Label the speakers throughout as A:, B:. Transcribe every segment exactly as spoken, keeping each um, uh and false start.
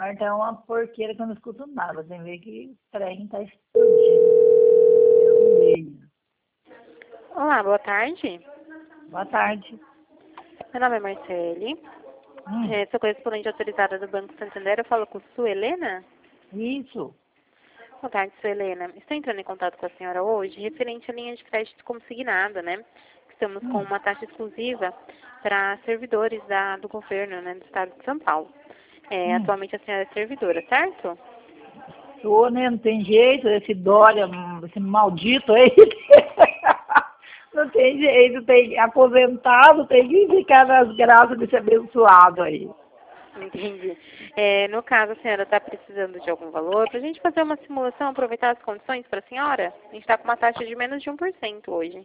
A: quarto é uma porqueira que eu não escuto nada. Tem que ver que o trem tá explodindo. Eu leio.
B: Olá, boa tarde.
A: Boa tarde.
B: Meu nome é Marcele.
A: Hum,
B: É, sou correspondente autorizada do Banco Santander. Eu falo com Su Helena?
A: isso.
B: Boa tarde, Su Helena. Estou entrando em contato com a senhora hoje referente à linha de crédito consignada, né? Estamos com
A: Hum,
B: uma taxa exclusiva para servidores da, do governo, né, do estado de São Paulo. É,
A: hum.
B: atualmente a senhora é servidora, certo?
A: Tô, né? Não tem jeito. Esse Dória, hum, esse maldito aí. Não tem jeito. Tem aposentado, tem que ficar nas graças desse abençoado aí.
B: Entendi. É, no caso, a senhora está precisando de algum valor, para a gente fazer uma simulação, aproveitar as condições para a senhora? A gente está com uma taxa de menos de um por cento hoje.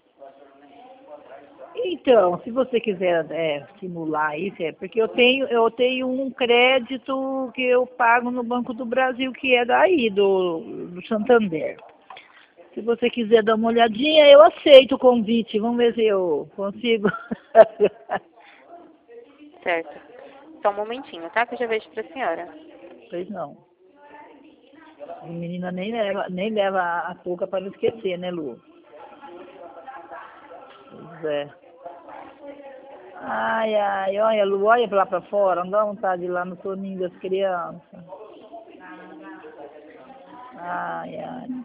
A: Então, se você quiser é, simular isso, é porque eu tenho, eu tenho um crédito que eu pago no Banco do Brasil, que é daí, do, do Santander. Se você quiser dar uma olhadinha, eu aceito o convite. Vamos ver se eu consigo.
B: Certo. Só um momentinho, tá? Que eu já vejo para a senhora.
A: Pois não. A menina nem leva, nem leva a touca para não esquecer, né, Lu? Pois é. Ai, ai, olha, Lu, olha pra lá pra fora, não dá vontade de ir lá no soninho das crianças. Ai, ai.